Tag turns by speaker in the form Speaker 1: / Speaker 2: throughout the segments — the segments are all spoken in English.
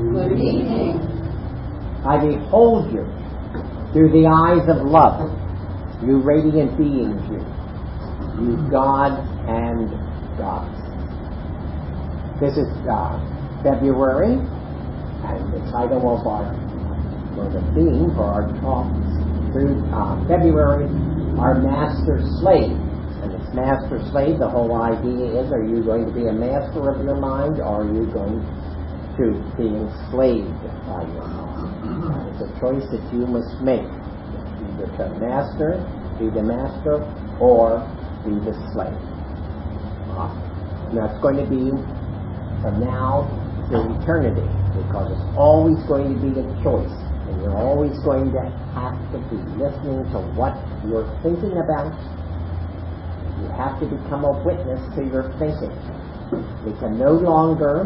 Speaker 1: Good evening.
Speaker 2: I behold you through the eyes of love, you radiant beings, you gods and gods. This is February, and the title of the theme for our talk through February, our master slave. And this master slave, the whole idea is, are you going to be a master of your mind, or are you going to be enslaved by your mind? It's a choice that you must make. Either to be the master, or be the slave. And that's going to be from now to eternity, because it's always going to be the choice. And you're always going to have to be listening to what you're thinking about. You have to become a witness to your thinking. We can no longer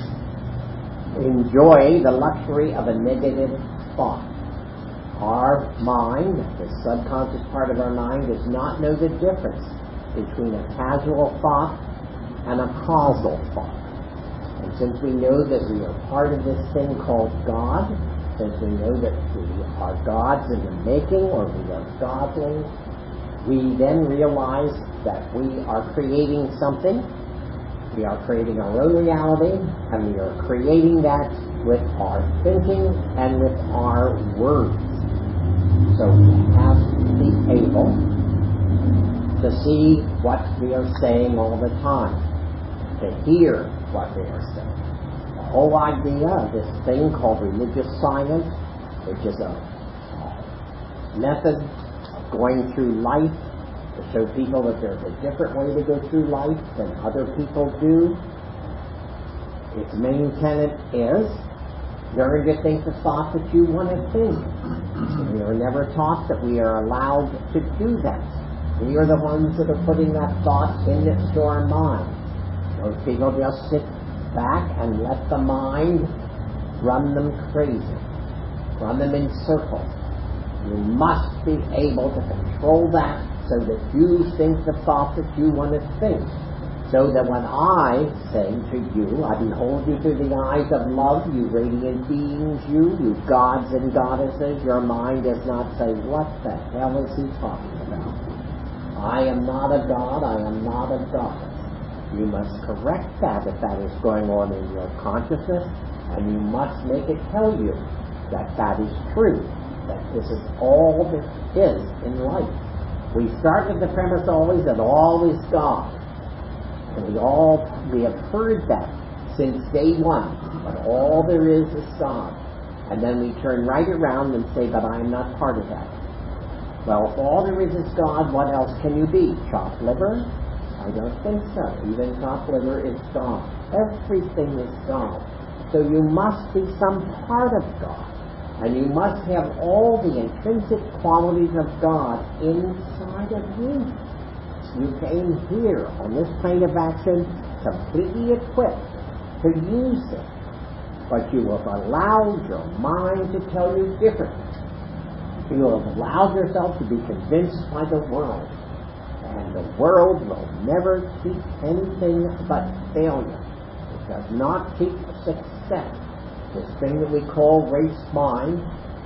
Speaker 2: enjoy the luxury of a negative thought. Our mind, the subconscious part of our mind, does not know the difference between a casual thought and a causal thought. And since we know that we are part of this thing called God, since we know that we are gods in the making, or we are godlings, we then realize that we are creating something. We are creating our own reality, and we are creating that with our thinking and with our words. So we have to be able to see what we are saying all the time, to hear what we are saying. The whole idea of this thing called religious science, which is a method of going through life to show people that there's a different way to go through life than other people do. Its main tenet is learn to think the thought that you want to think. We are never taught that we are allowed to do that. We are the ones that are putting that thought into our mind. Most people just sit back and let the mind run them crazy, run them in circles. You must be able to control that so that you think the thought that you want to think. So that when I say to you, I behold you through the eyes of love, you radiant beings, you gods and goddesses, your mind does not say, what the hell is he talking about? I am not a god, I am not a goddess. You must correct that if that is going on in your consciousness, and you must make it tell you that that is true, that this is all there is in life. We start with the premise always that all is God. And we have heard that since day one, but all there is God. And then we turn right around and say, but I am not part of that. Well, if all there is God, what else can you be? Chopped liver? I don't think so. Even chopped liver is God. Everything is God. So you must be some part of God. And you must have all the intrinsic qualities of God inside of you. You came here on this plane of action completely equipped to use it. But you have allowed your mind to tell you differently. You have allowed yourself to be convinced by the world. And the world will never teach anything but failure. It does not teach success. This thing that we call race mind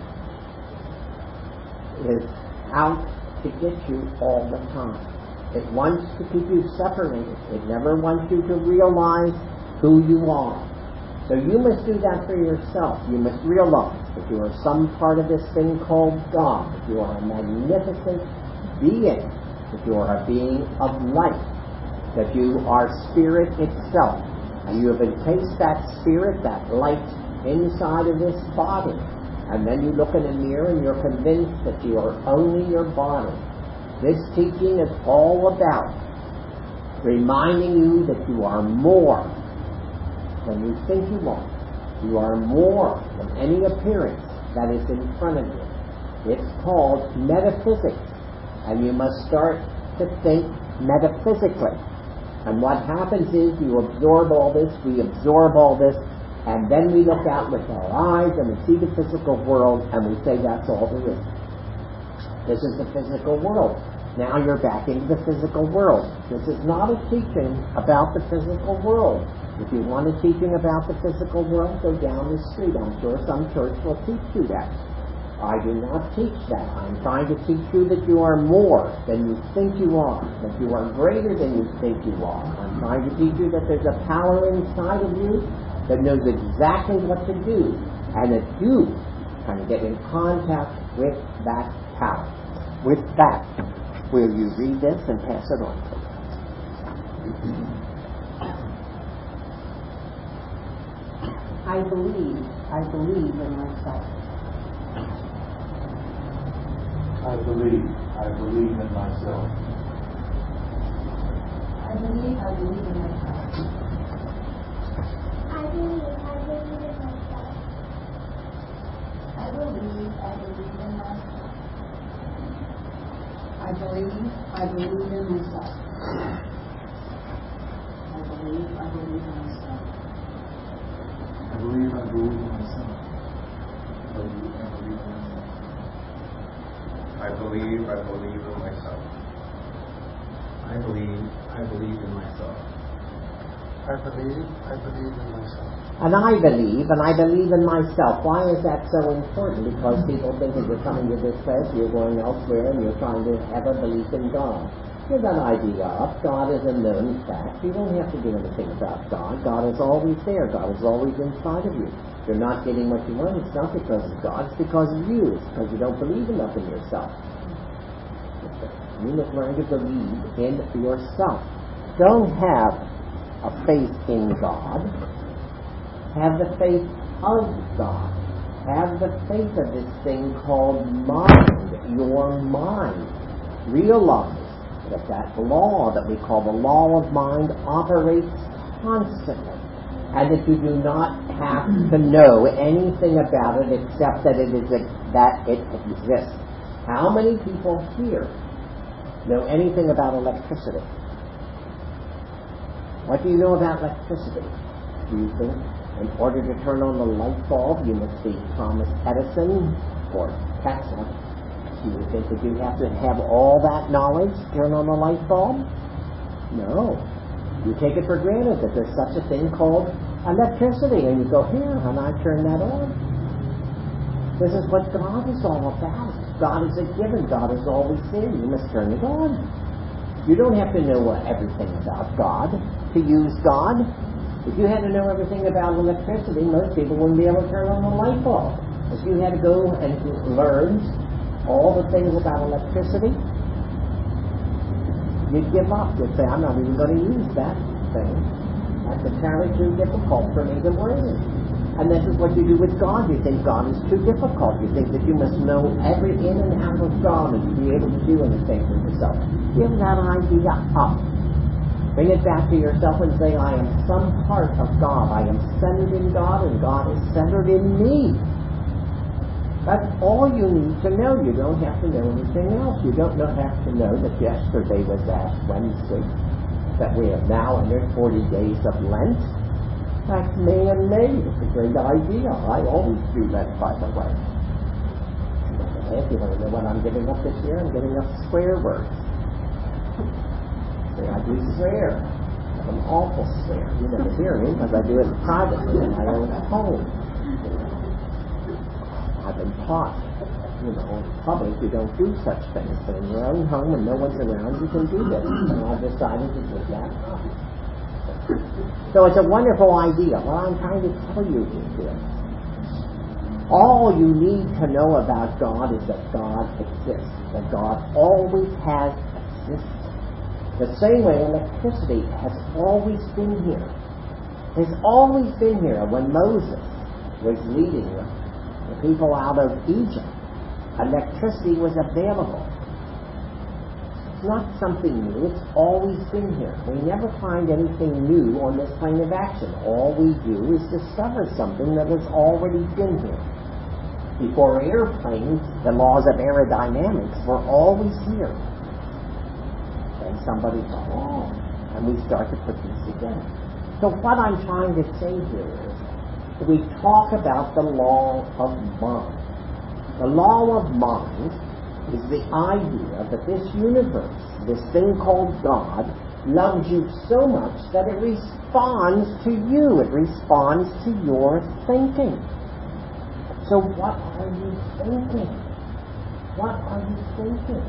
Speaker 2: is out to get you all the time. It wants to keep you separated. It never wants you to realize who you are. So you must do that for yourself. You must realize that you are some part of this thing called God. That you are a magnificent being. That you are a being of light. That you are spirit itself. And you have encased that spirit, that light, inside of this body. And then you look in a mirror and you're convinced that you are only your body. This teaching is all about reminding you that you are more than you think you are. You are more than any appearance that is in front of you. It's called metaphysics. And you must start to think metaphysically. And what happens is you absorb all this, we absorb all this, and then we look out with our eyes and we see the physical world and we say that's all there is. This is the physical world. Now you're back into the physical world. This is not a teaching about the physical world. If you want a teaching about the physical world, go down the street. I'm sure some church will teach you that. I do not teach that. I'm trying to teach you that you are more than you think you are, that you are greater than you think you are. I'm trying to teach you that there's a power inside of you that knows exactly what to do, and that you can get in contact with that power. With that, will you read this and pass it on, please?
Speaker 1: I believe in myself.
Speaker 3: I believe in myself.
Speaker 1: I believe in myself.
Speaker 4: I believe in myself.
Speaker 1: I believe in myself. I believe in myself. I believe in myself.
Speaker 3: I believe in myself.
Speaker 5: I believe in myself.
Speaker 6: I believe in myself.
Speaker 3: I believe in myself.
Speaker 2: And I believe in myself. Why is that so important? Because people think that you're coming to this place, you're going elsewhere, and you're trying to have a belief in God. Give that idea up. God is a known fact. You don't have to do anything about God. God is always there. God is always inside of you. If you're not getting what you want, it's not because of God, it's because of you. It's because you don't believe enough in yourself. You must learn to believe in yourself. Don't have a faith in God. Have the faith of God. Have the faith of this thing called mind, your mind. Realize that law that we call the law of mind operates constantly, and that you do not have to know anything about it except that it exists. How many people here know anything about electricity? What do you know about electricity? Do you think in order to turn on the light bulb you must be Thomas Edison or Tesla? Do you think that you have to have all that knowledge to turn on the light bulb? No. You take it for granted that there's such a thing called electricity, and you go, here, and I turn that on. This is what God is all about. God is a given. God is always there. You must turn it on. You don't have to know everything about God to use God. If you had to know everything about electricity, most people wouldn't be able to turn on the light bulb. If you had to go and learn all the things about electricity, you'd give up. You'd say, I'm not even going to use that thing. That's apparently too difficult for me to learn. And this is what you do with God. You think God is too difficult. You think that you must know every in and out of God and to be able to do anything for yourself. Give that idea up. Bring it back to yourself and say, I am some part of God. I am centered in God, and God is centered in me. That's all you need to know. You don't have to know anything else. You don't have to know that yesterday was Ash Wednesday, that we have now entered 40 days of Lent. That's May and May. It's a great idea. I always do that, by the way. If you want to know what I'm giving up this year, I'm giving up swear words. See, I do swear. I'm an awful swear. You never hear me because I do it privately in my own home. I've been taught, in public, you don't do such things. But in your own home when no one's around, you can do this. And I've decided to do that. So it's a wonderful idea. What I'm trying to tell you is this. All you need to know about God is that God exists. That God always has existed. The same way electricity has always been here. Has always been here. When Moses was leading the people out of Egypt, electricity was available. It's not something new. It's always been here. We never find anything new on this plane of action. All we do is discover something that has already been here. Before airplanes, the laws of aerodynamics were always here. And somebody thought, oh, and we start to put these together. So what I'm trying to say here is, we talk about the law of mind. The law of mind is the idea that this universe, this thing called God, loves you so much that it responds to you. It responds to your thinking. So what are you thinking? What are you thinking?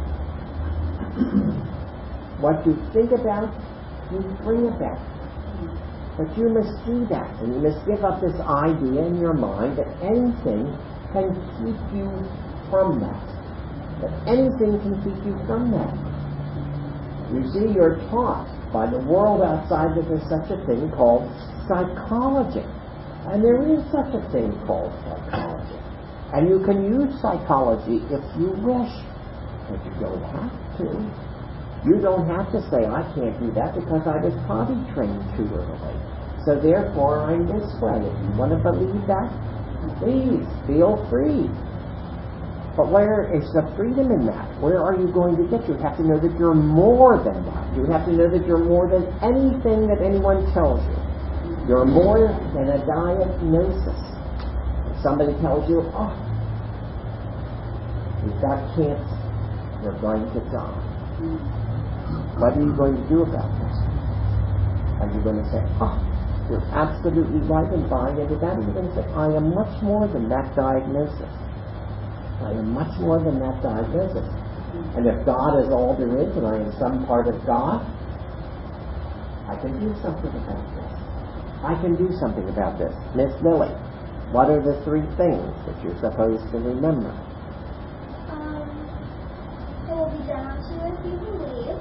Speaker 2: What you think about, you bring about. But you must do that, and you must give up this idea in your mind that anything can keep you from that. That anything can keep you from that. You see, you're taught by the world outside that there's such a thing called psychology. And there is such a thing called psychology. And you can use psychology if you wish, but you don't have to. You don't have to say, I can't do that because I was potty trained too early. So therefore I'm this way. If you want to believe that, please, feel free. But where is the freedom in that? Where are you going to get? You have to know that you're more than that. You have to know that you're more than anything that anyone tells you. You're more than a diagnosis. If somebody tells you, oh, you've got cancer, you're going to die. What are you going to do about this? Are you going to say, oh, you're absolutely right and buying into that? Or are you going to say, I am much more than that diagnosis. I am much more than that diagnosis. And if God is all there is and I am some part of God, I can do something about this. I can do something about this. Miss Lily, what are the 3 things that you're supposed to remember?
Speaker 4: It will be done unto you if you believe.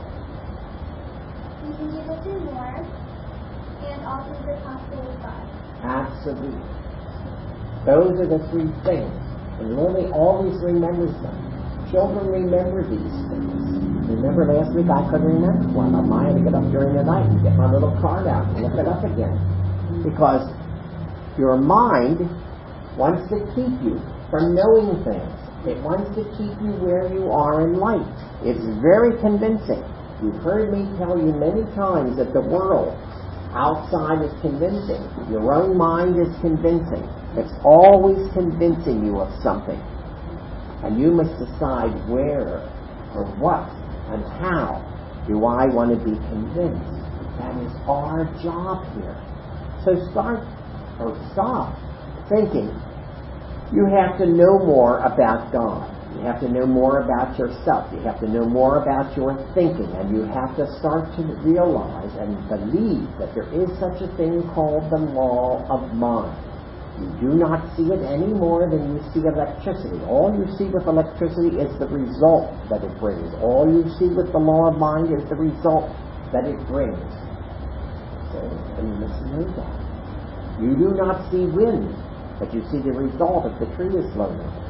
Speaker 4: You will do more. And all things are possible with God.
Speaker 2: Absolutely. Those are the 3 things. And Lily always remembers them. Children remember these things. Remember last week I couldn't remember one. I had to get up during the night and get my little card out and look it up again. Because your mind wants to keep you from knowing things. It wants to keep you where you are in life. It's very convincing. You've heard me tell you many times that the world outside is convincing. Your own mind is convincing. It's always convincing you of something. And you must decide where or what and how do I want to be convinced. That is our job here. So stop thinking you have to know more about God. You have to know more about yourself. You have to know more about your thinking. And you have to start to realize and believe that there is such a thing called the law of mind. You do not see it any more than you see electricity. All you see with electricity is the result that it brings. All you see with the law of mind is the result that it brings. So, and you must know that. You do not see wind, but you see the result if the tree is blown over.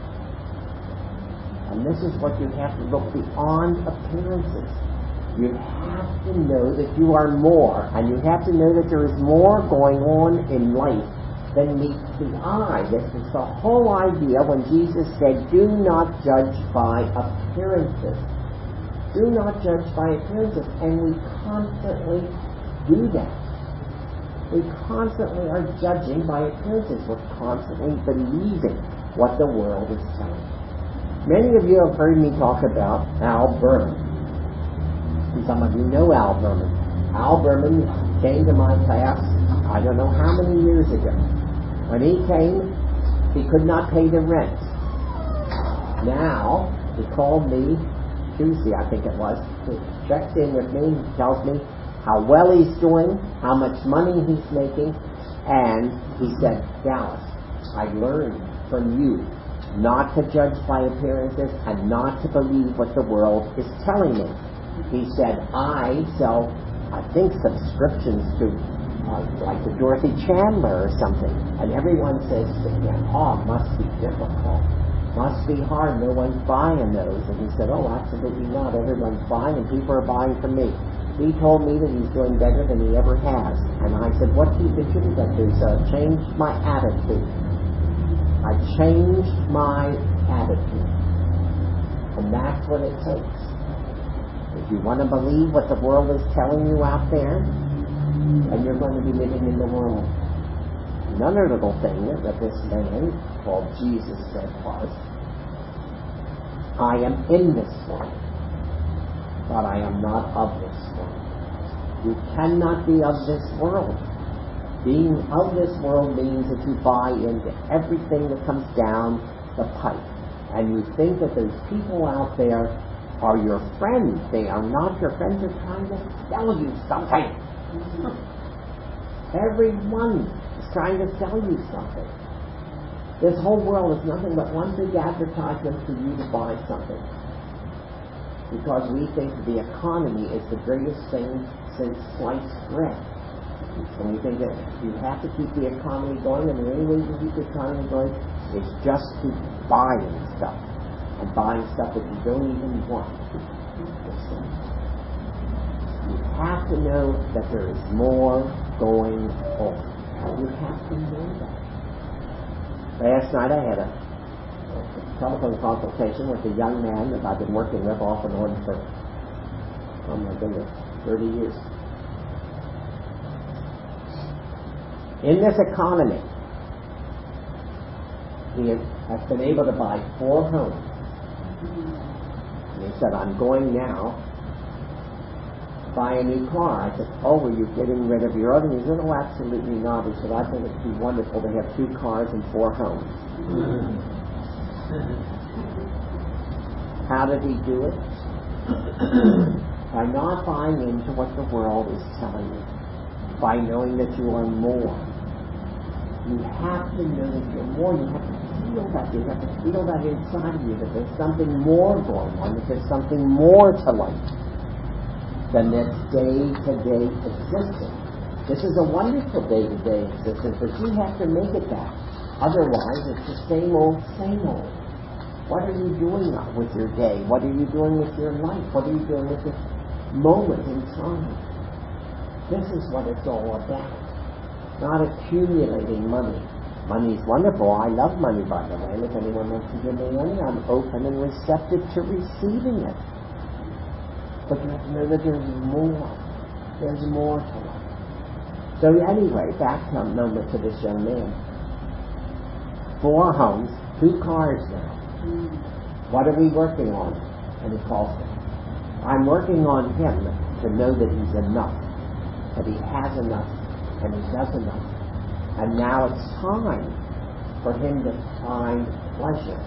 Speaker 2: And this is what you have to look beyond appearances. You have to know that you are more, and you have to know that there is more going on in life than meets the eye. This is the whole idea when Jesus said, do not judge by appearances. Do not judge by appearances. And we constantly do that. We constantly are judging by appearances. We're constantly believing what the world is telling. Many of you have heard me talk about Al Berman. And some of you know Al Berman. Al Berman came to my class, I don't know how many years ago. When he came, he could not pay the rent. Now, he called me Tuesday, I think it was. He checks in with me, he tells me how well he's doing, how much money he's making, and he said, Dallas, I learned from you not to judge by appearances and not to believe what the world is telling me. He said, I sell, I think, subscriptions to like the Dorothy Chandler or something. And everyone says to him, oh, must be difficult. Must be hard. No one's buying those. And he said, oh, absolutely not. Everyone's buying and people are buying from me. He told me that he's doing better than he ever has. And I said, what do you contribute that to? So I changed my attitude. I changed my attitude. And that's what it takes. If you want to believe what the world is telling you out there, and you're going to be living in the world. Another little thing that this man called Jesus said was, I am in this world, but I am not of this world. You cannot be of this world. Being of this world means that you buy into everything that comes down the pipe. And you think that those people out there are your friends. They are not your friends. They're trying to sell you something. Everyone is trying to sell you something. This whole world is nothing but one big advertisement for you to buy something. Because we think the economy is the greatest thing since sliced bread. And we think that you have to keep the economy going, and the only way to keep the economy going is just keep buying stuff. And buying stuff that you don't even want. You have to know that there is more going on. You have to know that. Last night I had a telephone consultation with a young man that I've been working with off and on for, 30 years. In this economy, he has been able to buy 4 homes. And he said, I'm going now to buy a new car. I said, oh, were you getting rid of your other? He said, oh, absolutely not. He said, I think it would be wonderful to have 2 cars and 4 homes. How did he do it? By not buying into what the world is telling you. By knowing that you are more. You have to know that you're more. You have to feel that. You have to feel that inside of you, that there's something more going on, that there's something more to life than this day-to-day existence. This is a wonderful day-to-day existence, but you have to make it that. Otherwise, it's the same old, same old. What are you doing with your day? What are you doing with your life? What are you doing with this moment in time? This is what it's all about. Not accumulating money. Money is wonderful. I love money, by the way. If anyone wants to give me money, I'm open and receptive to receiving it. But you have to know that there's more. There's more to life. So anyway, back to a moment to this young man. 4 homes, 2 cars now. What are we working on? And he calls me. I'm working on him to know that he's enough. That he has enough. And he does enough. And now it's time for him to find pleasure.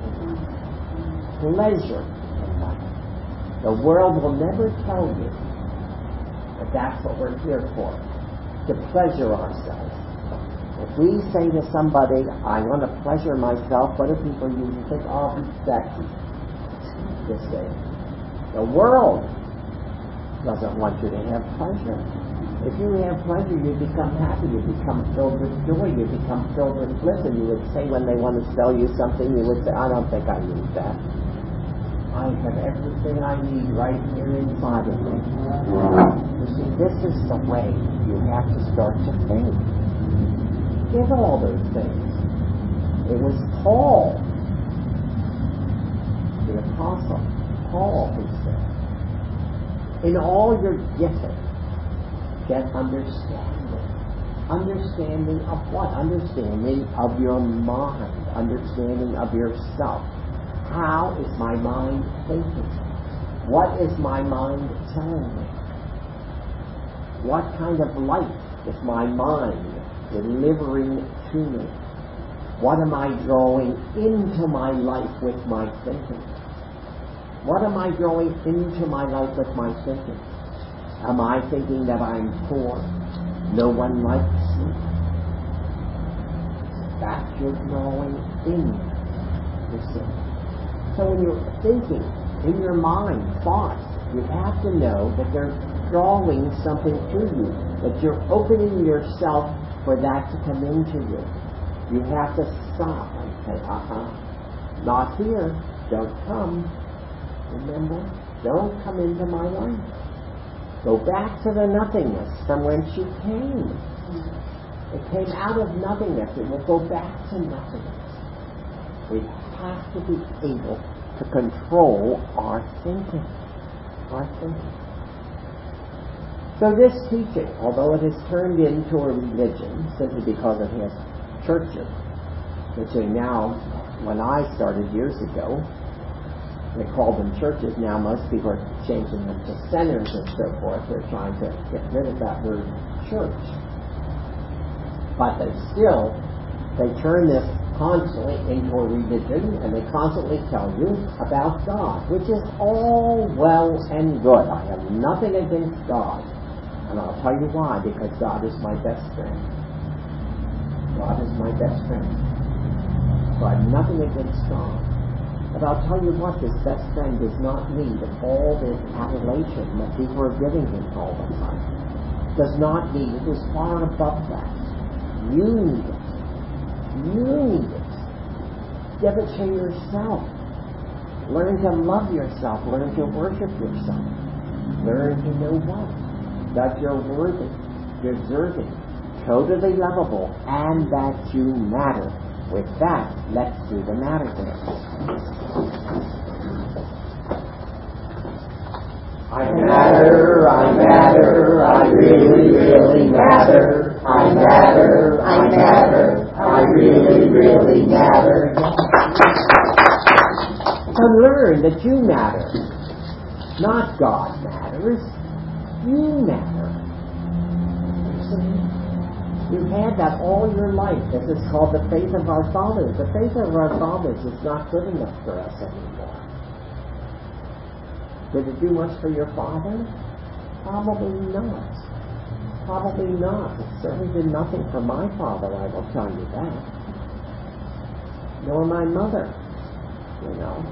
Speaker 2: Pleasure in life. The world will never tell you that that's what we're here for. To pleasure ourselves. If we say to somebody, I want to pleasure myself, what do people usually think? Oh, that's this way. The world doesn't want you to have pleasure. If you have pleasure, you become happy, you become filled with joy, you become filled with bliss, and you would say when they want to sell you something, you would say, I don't think I need that. I have everything I need right here inside of me. You see, this is the way you have to start to think. Get all those things. It was Paul, the apostle, Paul, who said, in all your gifting, get understanding. Understanding of what? Understanding of your mind. Understanding of yourself. How is my mind thinking? What is my mind telling me? What kind of life is my mind delivering to me? What am I drawing into my life with my thinking? What am I drawing into my life with my thinking? Am I thinking that I'm poor? No one likes me. That's your drawing in, you see. So when you're thinking in your mind, thoughts, you have to know that they're drawing something to you, that you're opening yourself for that to come into you. You have to stop and say, not here, don't come. Remember, don't come into my life. Go back to the nothingness from whence you came. It came out of nothingness. It will go back to nothingness. We have to be able to control our thinking. Our thinking. So this teaching, although it has turned into a religion simply because it has churches, which are now, when I started years ago, They call them churches now. Most people are changing them to centers and so forth. They're trying to get rid of that word church. But they turn this constantly into a religion, and they constantly tell you about God, which is all well and good. I have nothing against God. And I'll tell you why, because God is my best friend. God is my best friend. So I have nothing against God. But I'll tell you what, this best friend does not need all this adulation that people are giving him all the time. Does not need it. It is far above that. You need it. You need it. Give it to yourself. Learn to love yourself. Learn to worship yourself. Learn to know what? That you're worthy, deserving, totally lovable, and that you matter. With that, let's do the matter dance. I matter, I really, really matter. I matter, I really matter. To learn that you matter. Not God matters. You matter. You've had that all your life. This is called the faith of our fathers. The faith of our fathers is not good enough for us anymore. Did it do much for your father? Probably not. Probably not. It certainly did nothing for my father, I will tell you that. Nor my mother, you know.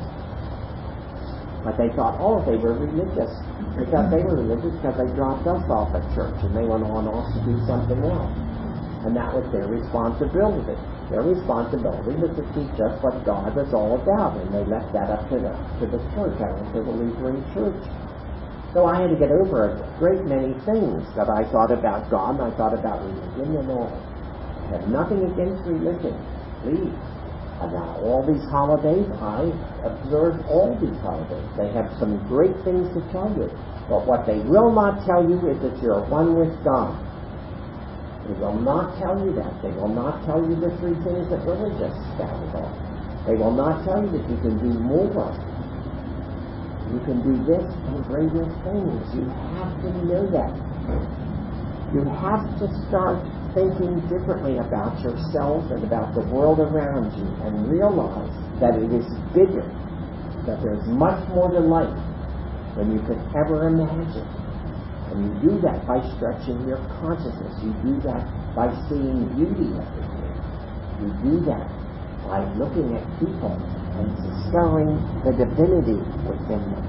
Speaker 2: But they thought, they were religious. They thought they were religious because they dropped us off at church and they went on off to do something else. And that was their responsibility. Their responsibility was to teach us what God was all about, and they left that up to the church. I went to the Lutheran church. So I had to get over a great many things that I thought about God, and I thought about religion and all. I have nothing against religion, please. Now, all these holidays, I observe all these holidays. They have some great things to tell you. But what they will not tell you is that you're one with God. They will not tell you that. They will not tell you the three things that religious stand on. They will not tell you that you can do more. You can do this and greater things. You have to know that. You have to start thinking differently about yourself and about the world around you and realize that it is bigger, that there's much more to life than you could ever imagine. And you do that by stretching your consciousness. You do that by seeing beauty everywhere. You do that by looking at people and discovering the divinity within them.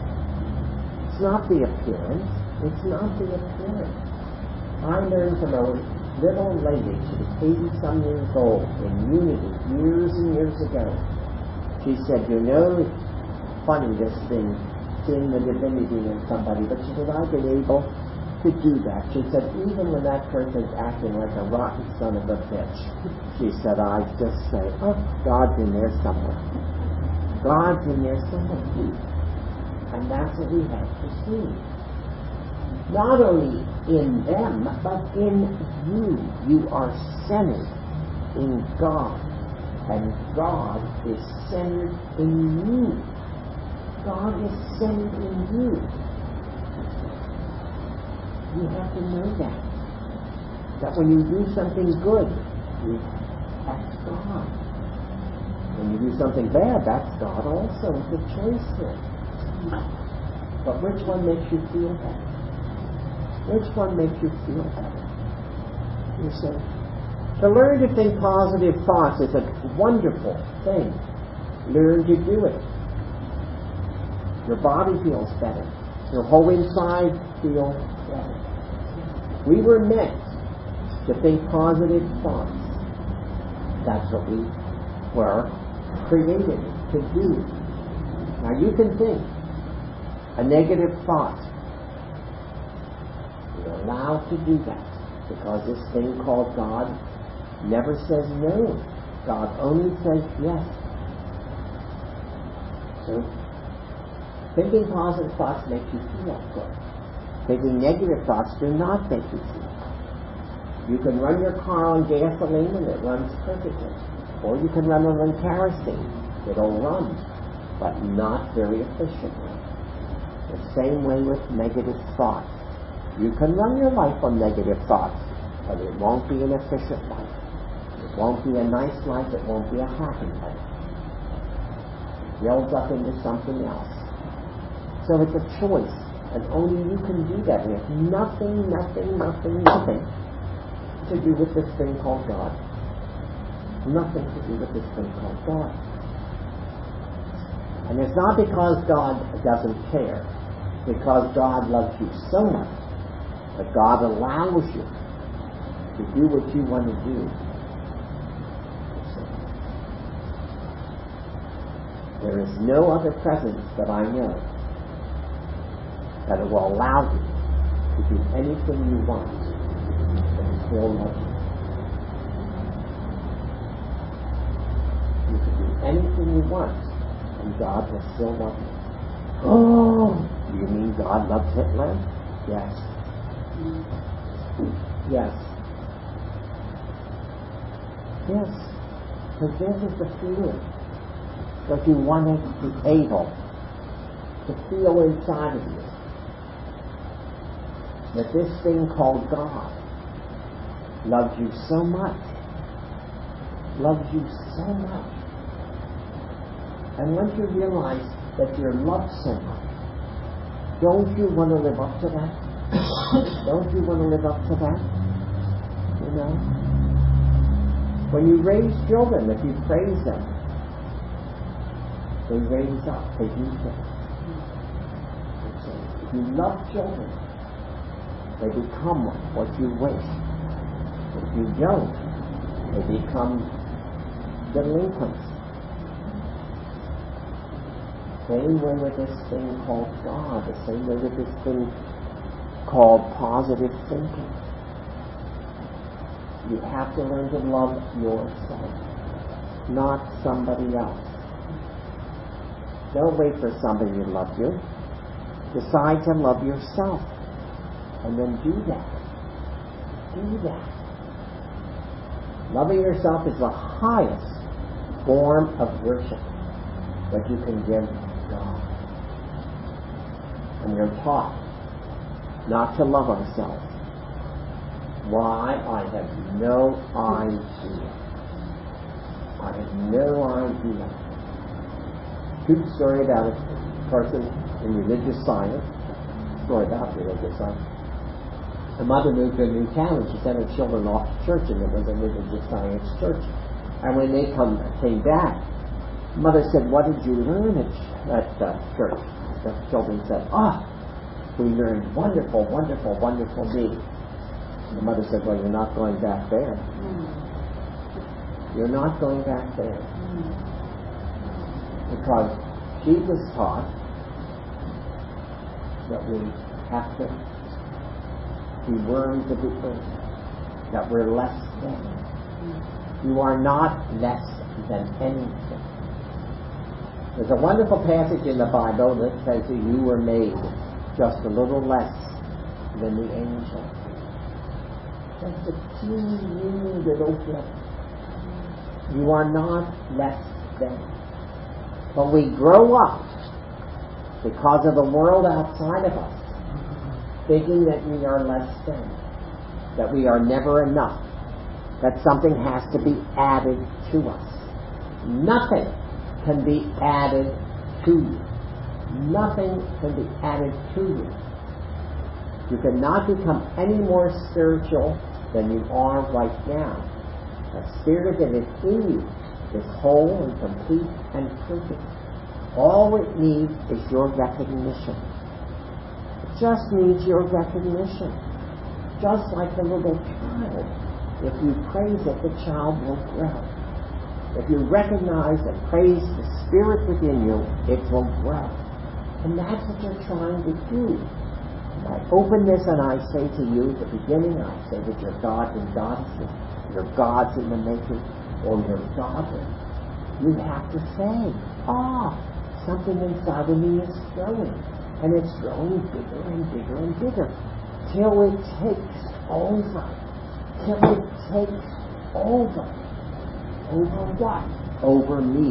Speaker 2: It's not the appearance. It's not the appearance. I learned from a little lady, she was 80-some years old, in Unity, years and years ago. She said, you know, it's funny this thing, seeing the divinity in somebody, but she said, I've been able to do that. She said, even when that person's acting like a rotten son of a bitch, she said, I just say, God's in there somewhere. God's in there somewhere. And that's what we have to see. Not only in them, but in you. You are centered in God. And God is centered in you. God is centered in you. You have to know that. That when you do something good, that's God. When you do something bad, that's God also. It's a choice there. But which one makes you feel better? Which one makes you feel better? You say, to learn to think positive thoughts is a wonderful thing. Learn to do it. Your body feels better. Your whole inside feels better. We were meant to think positive thoughts. That's what we were created to do. Now you can think a negative thought. You're allowed to do that because this thing called God never says no. God only says yes. So thinking positive thoughts makes you feel good. Thinking negative thoughts do not make you feel good. You can run your car on gasoline and it runs perfectly. Or you can run it on kerosene. It'll run. but not very efficiently. The same way with negative thoughts. You can run your life on negative thoughts, but it won't be an efficient life. It won't be a nice life. It won't be a happy life. It builds up into something else. So it's a choice, and only you can do that. We have nothing to do with this thing called God. Nothing to do with this thing called God. And it's not because God doesn't care, because God loves you so much that God allows you to do what you want to do. There is no other presence that I know that will allow you to do anything you want and still love you. You can do anything you want and God will still love you. Oh, you mean God loves Hitler? Yes. Yes. Yes. Because this is the feeling. Because you want to be able to feel inside of you that this thing called God loves you so much. Loves you so much. And once you realize that you're loved so much, don't you want to live up to that? Don't you want to live up to that? You know? When you raise children, if you praise them, they raise up, they do things. If you love children, they become what you wish. If you don't, they become delinquents. Same way with this thing called God, the same way with this thing called positive thinking. You have to learn to love yourself, not somebody else. Don't wait for somebody to love you. Decide to love yourself, and then do that. Do that. Loving yourself is the highest form of worship that you can give God. And we're taught not to love ourselves. Why? I have no idea. I have no idea. True story about a person in religious science. Story about religious science. Her mother moved to a new town and she sent her children off to church, and it was a religious science church. And when they came back, Mother said, "What did you learn at church?" The children said, "We learned wonderful, wonderful, wonderful deeds." The mother said, "Well, you're not going back there. You're not going back there." Because she was taught that we have to be worms of the earth, that we're less than. You are not less than anything. There's a wonderful passage in the Bible that says that you were made just a little less than the angel. Just a teeny little bit. You are not less than. But we grow up because of the world outside of us, thinking that we are less than, that we are never enough, that something has to be added to us. Nothing can be added to you. Nothing can be added to you. You cannot become any more spiritual than you are right now. The Spirit that is in you is whole and complete and perfect. All it needs is your recognition. It just needs your recognition. Just like a little child. If you praise it, the child will grow. If you recognize and praise the Spirit within you, it will grow. And that's what you're trying to do. And I open this and I say to you, at the beginning, I say that you're gods and goddesses, you're gods in the making, or you're daughter. You have to say, something inside of me is growing. And it's growing bigger and bigger and bigger. Till it takes over. Till it takes over. Over what? Over me.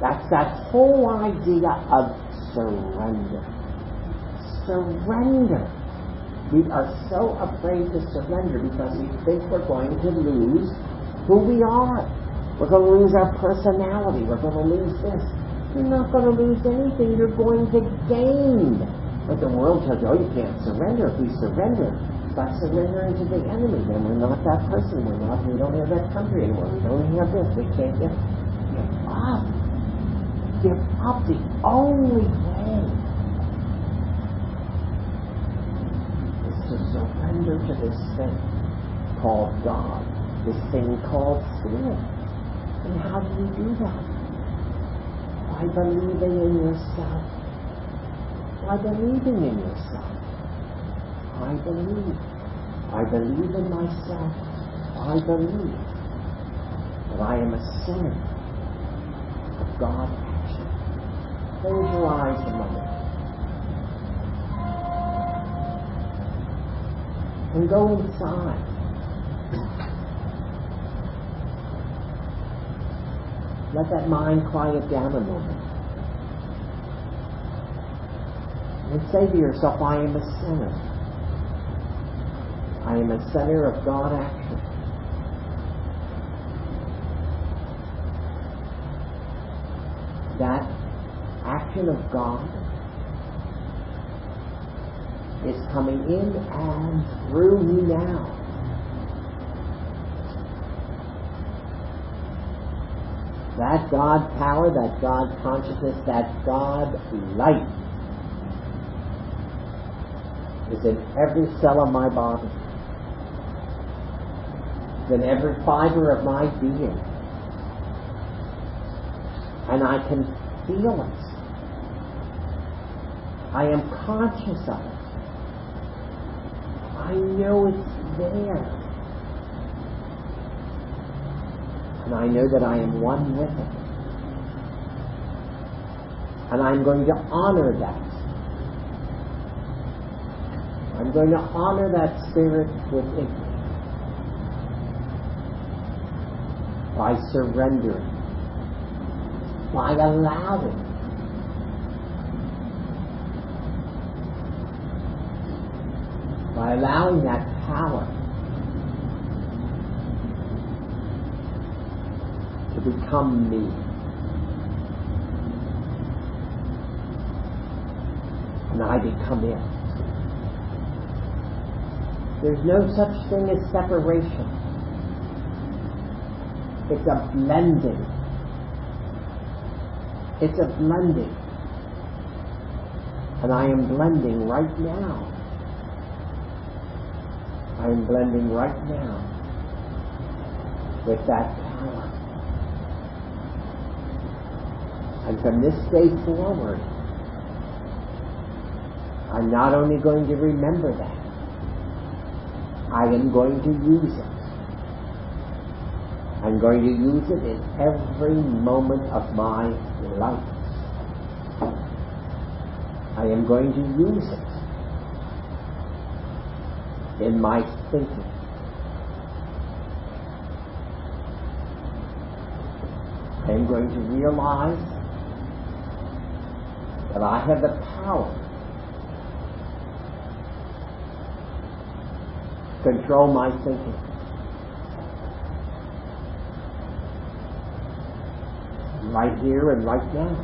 Speaker 2: That's that whole idea of surrender. Surrender. We are so afraid to surrender because we think we're going to lose who we are. We're going to lose our personality. We're going to lose this. You're not going to lose anything. You're going to gain. But the world tells you, oh, you can't surrender. If we surrender, by surrendering to the enemy, then we're not that person. We don't have that country anymore. We don't have this. We can't give up. Give up. The only way is to surrender to this thing called God, this thing called sin. And how do you do that? By believing in yourself. By believing in yourself. I believe. I believe in myself. I believe that I am a sinner of God's action. Close your eyes a moment. And go inside. Let that mind quiet down a moment. And say to yourself, I am a sinner. I am a sinner of God action. That action of God is coming in and through me now. That God power, that God consciousness, that God light is in every cell of my body, is in every fiber of my being. And I can feel it. I am conscious of it. I know it's there. And I know that I am one with it. And I'm going to honor that. I'm going to honor that spirit within me by surrendering, by allowing, that power to become me. And I become it. There's no such thing as separation. It's a blending. It's a blending. And I am blending right now. I am blending right now with that power. And from this day forward, I'm not only going to remember that, I am going to use it. I'm going to use it in every moment of my life. I am going to use it in my thinking. I am going to realize that I have the power to control my thinking. Right here and right now.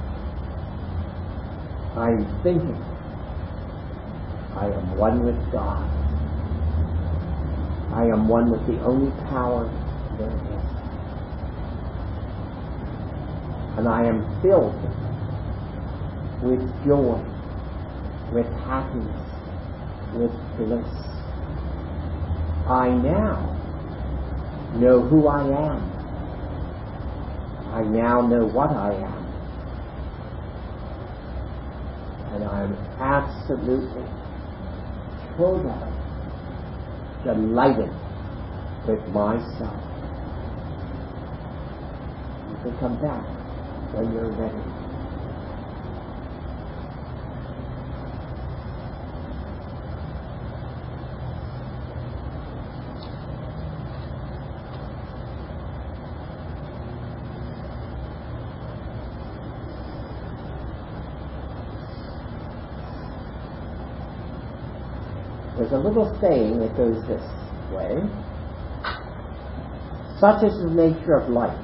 Speaker 2: I'm thinking. I am one with God. I am one with the only power there is. And I am filled with joy, with happiness, with bliss. I now know who I am. I now know what I am. And I'm absolutely, totally delighted with myself. You can come back when you're ready. There's a little saying that goes this way. Such is the nature of life,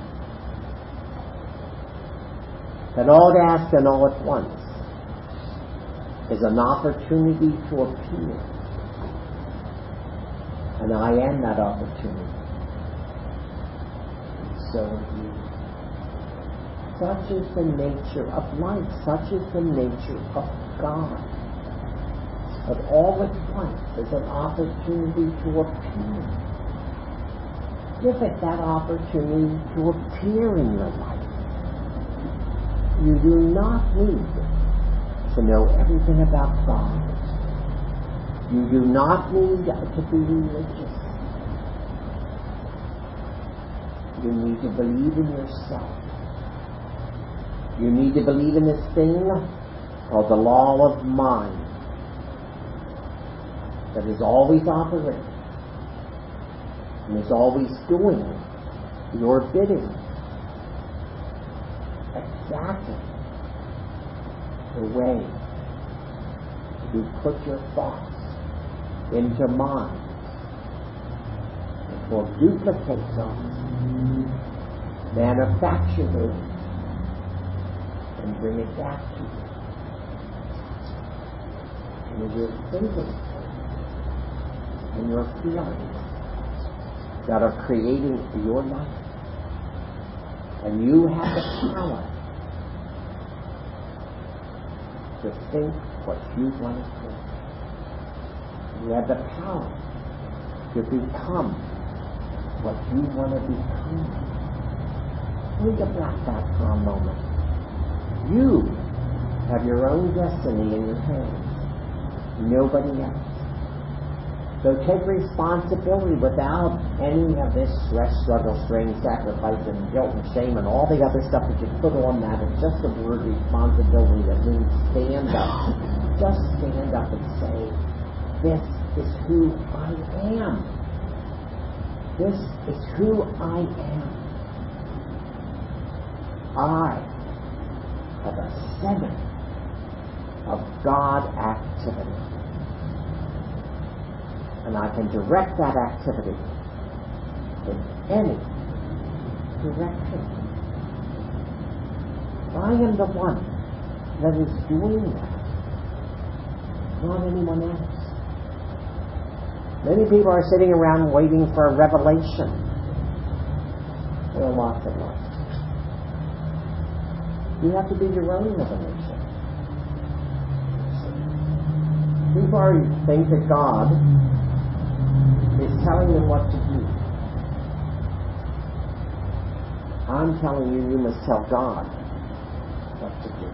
Speaker 2: that all at ask and all at once is an opportunity to appear. And I am that opportunity. So are you. Such is the nature of life. Such is the nature of God. But all at once is an opportunity to appear. Give it that opportunity to appear in your life. You do not need to know everything about God. You do not need to be religious. You need to believe in yourself. You need to believe in this thing called the law of mind that is always operating and is always doing your bidding exactly the way you put your thoughts into mind. It will duplicate those, manufacture those, and bring it back to you. And your thinking and your feelings that are creating your life. And you have the power to think what you want to think. You have the power to become what you want to become. Think about that for a moment. You have your own destiny in your hands. Nobody else. So take responsibility without any of this stress, struggle, strain, sacrifice, and guilt and shame and all the other stuff that you put on that. It's just the word responsibility that means stand up. Just stand up and say, this is who I am. This is who I am. I am a center of God activity. And I can direct that activity in any direction. I am the one that is doing that, not anyone else. Many people are sitting around waiting for a revelation. They're lost in life. You have to be your own revelation. People already think that God is telling them what to do. I'm telling you, you must tell God what to do.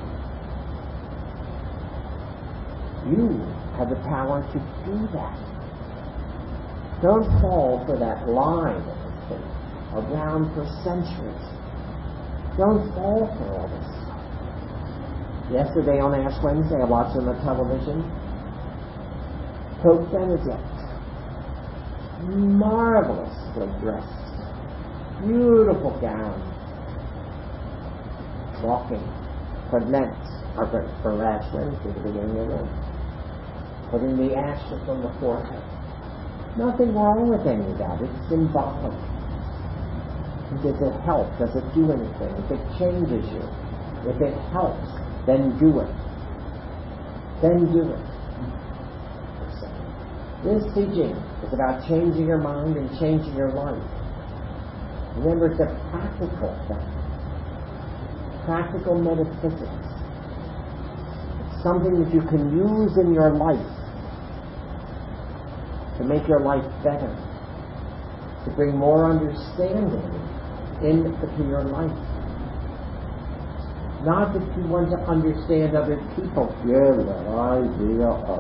Speaker 2: You have the power to do that. Don't fall for that line that's been around for centuries. Don't fall for all this stuff. Yesterday on Ash Wednesday, I watched on the television Pope Benedict. Marvelously dressed, beautiful gown, walking for Lent, or for Ash Wednesday, the beginning of Lent, putting the ashes on the forehead. Nothing wrong with any of that. It's symbolic. Does it help? Does it do anything? If it changes you, if it helps, then do it. Then do it. This teaching is about changing your mind and changing your life. Remember, it's a practical thing. Practical metaphysics. It's something that you can use in your life to make your life better, to bring more understanding into your life. Not that you want to understand other people. Give that idea up.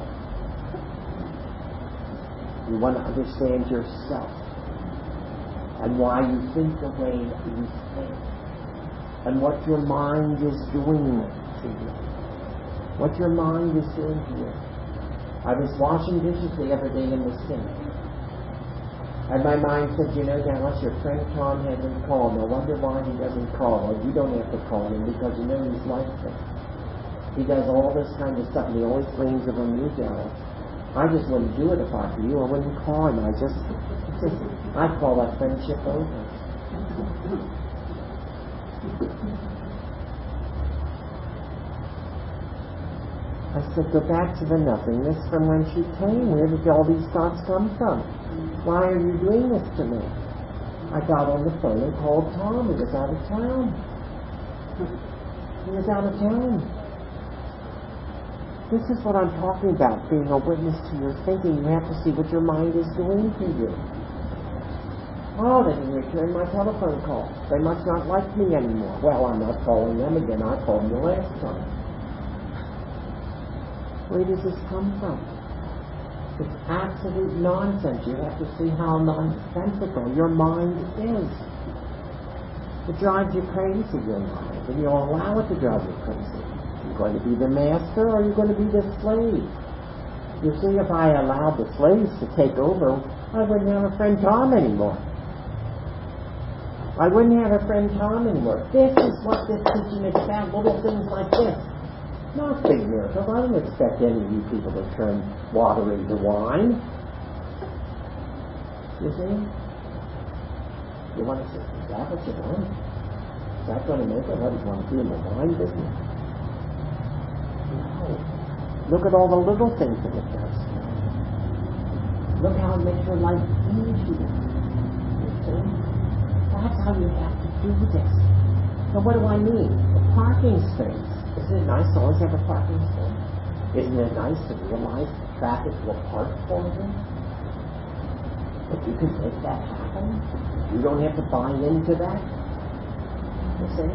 Speaker 2: You want to understand yourself and why you think the way you think and what your mind is doing to you. What your mind is doing to you. I was washing dishes the other day in the sink. And my mind said, you know, Dallas, your friend Tom hasn't called. No wonder why he doesn't call. Well, you don't have to call him because you know he's like this. He does all this kind of stuff and he always blames it on you, Dallas. I just wouldn't do it if I were you. I wouldn't call him. I'd call that friendship over. I said, go back to the nothingness from when she came. Where did all these thoughts come from? Why are you doing this to me? I got on the phone and called Tom. He was out of town. This is what I'm talking about, being a witness to your thinking. You have to see what your mind is doing to you. Oh, they didn't return my telephone call. They must not like me anymore. Well, I'm not calling them again. I called them the last time. Where does this come from? It's absolute nonsense. You have to see how nonsensical your mind is. It drives you crazy, your mind, and you allow it to drive you crazy. You're going to be the master, or you're going to be the slave. You see, if I allowed the slaves to take over, I wouldn't have a friend Tom anymore. This is what this teaching is about, little things like this. Not big miracles. I don't expect any of you people to turn water into wine. You see? You want to say, is that what you want? Is that going to make it? What do you want to be in the wine business? No. Look at all the little things that it does. Look how it makes your life easier. You see? That's how you have to do this. So what do I mean? A parking space. Isn't it nice to always have a parking space? Isn't it nice to realize the traffic will park for you? But you can make that happen. You don't have to buy into that. You see?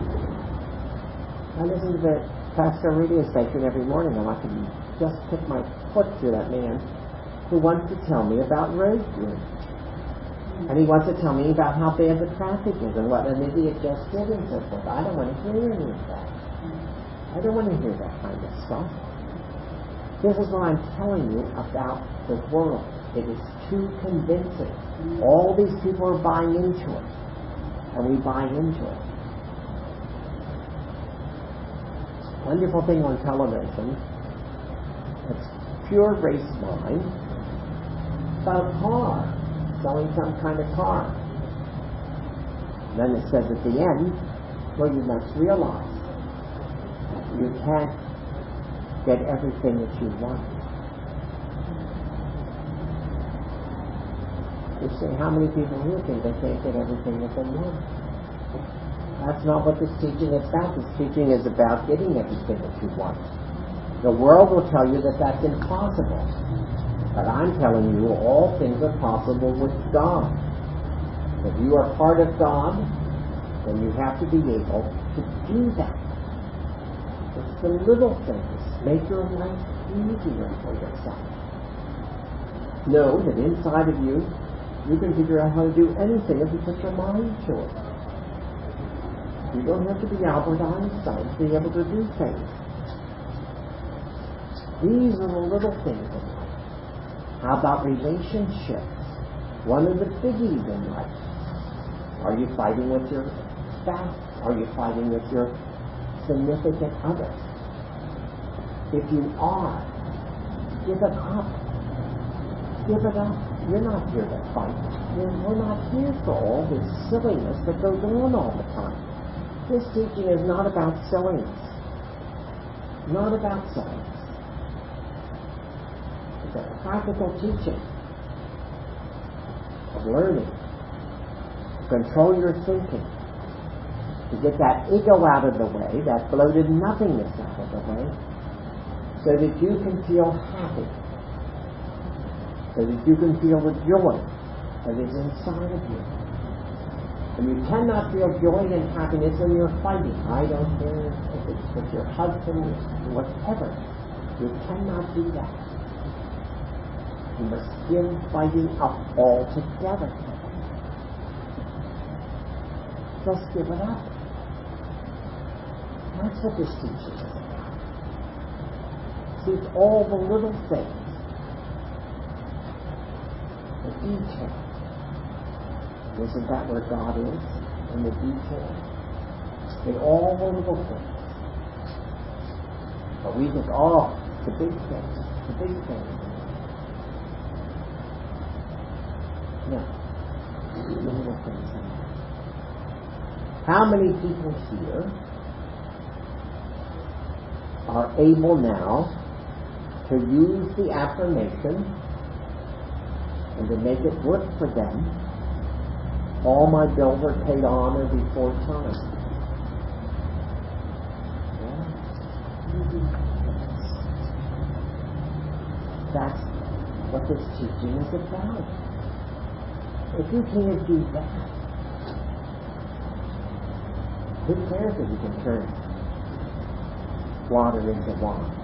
Speaker 2: I listen to the Pastor radio station every morning, and I can just put my foot to that man who wants to tell me about road rage. And he wants to tell me about how bad the traffic is and what an idiot just did and so forth. I don't want to hear any of that. I don't want to hear that kind of stuff. This is what I'm telling you about the world. It is too convincing. All these people are buying into it. And we buy into it. Wonderful thing on television. It's pure race mind. About a car. Selling some kind of car. Then it says at the end, well, you must realize you can't get everything that you want. You see, how many people here think they can't get everything that they want? That's not what this teaching is about. This teaching is about getting everything that you want. The world will tell you that that's impossible. But I'm telling you, all things are possible with God. If you are part of God, then you have to be able to do that. It's the little things. Make your life easier for yourself. Know that inside of you, you can figure out how to do anything if you put your mind to it. You don't have to be Albert Einstein to be able to do things. These are the little things in life. How about relationships? One of the biggies in life. Are you fighting with your spouse? Are you fighting with your significant other? If you are, give it up. Give it up. You're not here to fight. We're not here for all this silliness that goes on all the time. This teaching is not about silliness. Not about silliness. It's a practical teaching of learning to control your thinking, to get that ego out of the way, that bloated nothingness out of the way, so that you can feel happy, so that you can feel the joy that is inside of you. And you cannot feel joy and happiness when you're fighting. I don't care if it's with your husband, whatever. You cannot do that. You must give fighting up altogether. Just give it up. That's what this teaching is about. See, it's all the little things. The detail. Isn't that where God is? In the detail. In all the little things. But we think, oh, the big things. The big things. No. Little things in life. How many people here are able now to use the affirmation and to make it work for them? All my bills are paid on or before time. Yeah. That's what this teaching is about. If you can't do that, who cares if you can turn water into wine?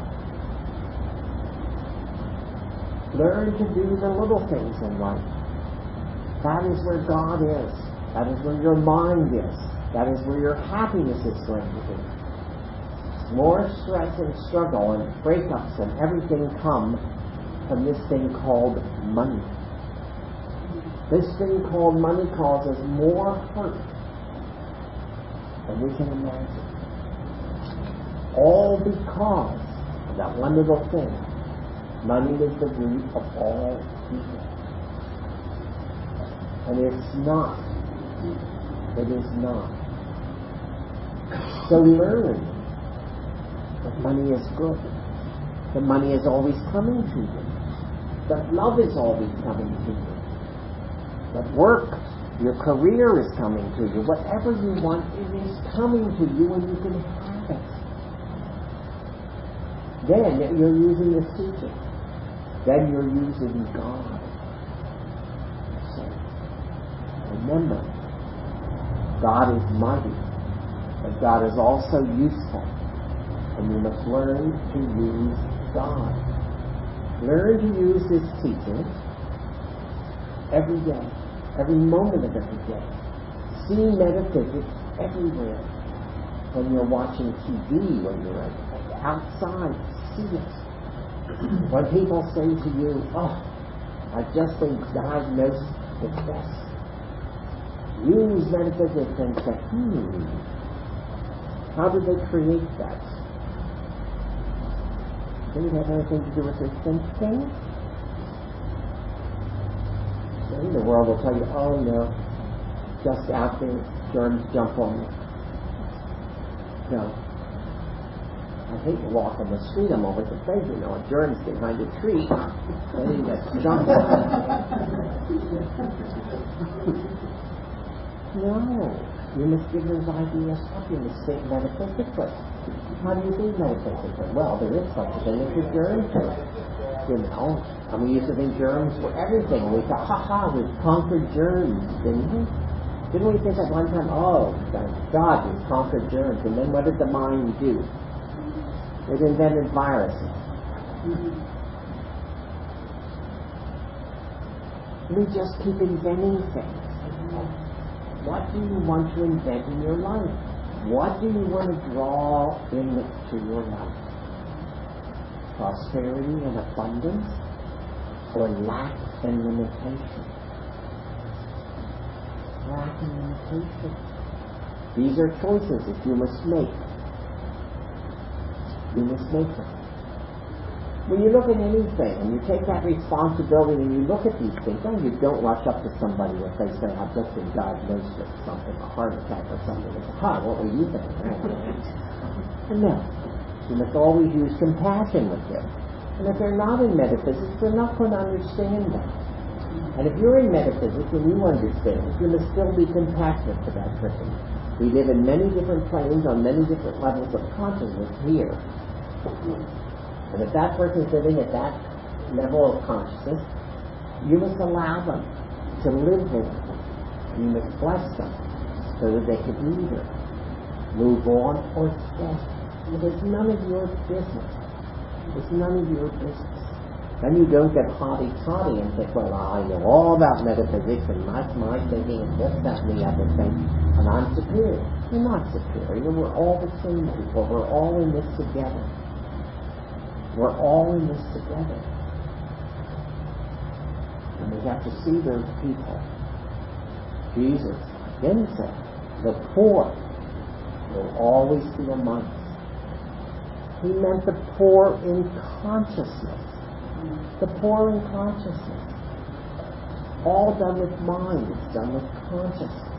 Speaker 2: Learn to do the little things in life. That is where God is. That is where your mind is. That is where your happiness is going to be. More stress and struggle and breakups and everything come from this thing called money. This thing called money causes more hurt than we can imagine. All because of that one little thing. Money is the root of all evil. And it's not. It is not. So learn that money is good. That money is always coming to you. That love is always coming to you. That work, your career is coming to you. Whatever you want, it is coming to you and you can have it. Then you're using the teaching. Then you're using God. So, remember, God is mighty, but God is also useful. And you must learn to use God. Learn to use His teaching every day, every moment of every day. See metaphysics everywhere. When you're watching TV, when you're outside, see it. When people say to you, oh, I've just been diagnosed with this, use metaphysics and say, how did they create that? Did it have anything to do with their thinking? See, the world will tell you, oh no, just out there, germs jump on you. No. I hate to walk on the street. I'm always afraid, a germ's behind a tree. Then you get jumped on. No. You must give those ideas up. You must think metaphysically. How do you think metaphysically? Well, there is such a thing as a germ theory. And we used to think germs were everything. And we thought, we've conquered germs, didn't we? Didn't we think at one time, oh, thank God, we've conquered germs. And then what did the mind do? It invented viruses. We just keep inventing things. What do you want to invent in your life? What do you want to draw into your life? Prosperity and abundance, or lack and limitation? Lack and limitation. These are choices that you must make. You must make them. When you look at anything and you take that responsibility and you look at these things, you don't rush up to somebody if they say, I've just been diagnosed with something, a heart attack or something. What were you thinking? No. You must always use compassion with them. And if they're not in metaphysics, they're not going to understand that. And if you're in metaphysics and you understand it, you must still be compassionate to that person. We live in many different planes on many different levels of consciousness here. And if that person is living at that level of consciousness, you must allow them to live there. You must bless them so that they can either move on or stay. It is none of your business. It's none of your business. Then you don't get haughty-toddy and think, well, I know all about metaphysics and that's my thinking and this, that, and the other thing, and I'm superior. You're not superior. We're all the same people. We're all in this together. We're all in this together. And we have to see those people. Jesus again said, the poor will always be among us. He meant the poor in consciousness. The poor in consciousness. all done with mind. It's done with consciousness.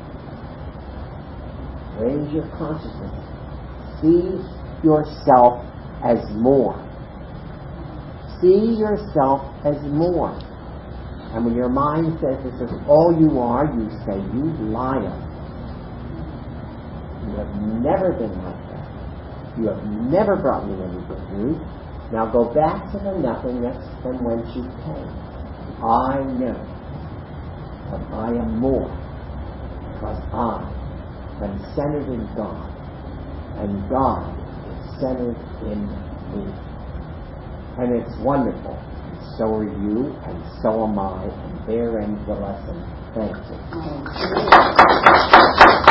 Speaker 2: Raise your consciousness. See yourself as more. See yourself as more. And when your mind says this is all you are, you say, you liar. You have never been like that. You have never brought me any good news. Now go back to the nothingness from whence you came. I know that I am more because I am centered in God, and God is centered in me. And it's wonderful. And so are you, and so am I, and there ends the lesson. Thank you.